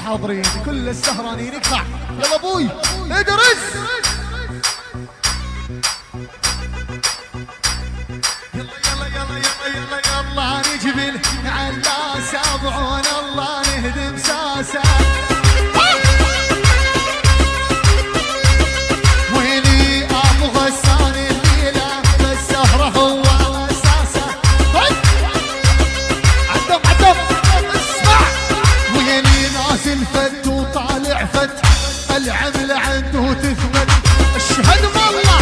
الحاضرين كل السهرانين يقطع. يلا ابوي ادرس. يلا نجبل على سابعون الله نهدم ساسة. ويلي ابو غسان الليلة بالسهرة هو اساسه. عدم اسمع. ويلي نازل فت وطالع فت العمل عنده تثمن اشهد والله.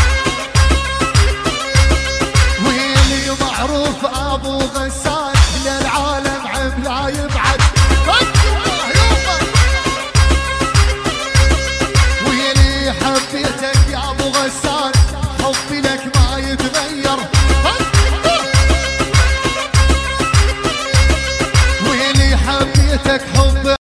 معروف ابو غسان للعالم عملا يبعد. ويلي حبيتك يا ابو غسان حبي لك ما يتغير. ويلي حبيتك حب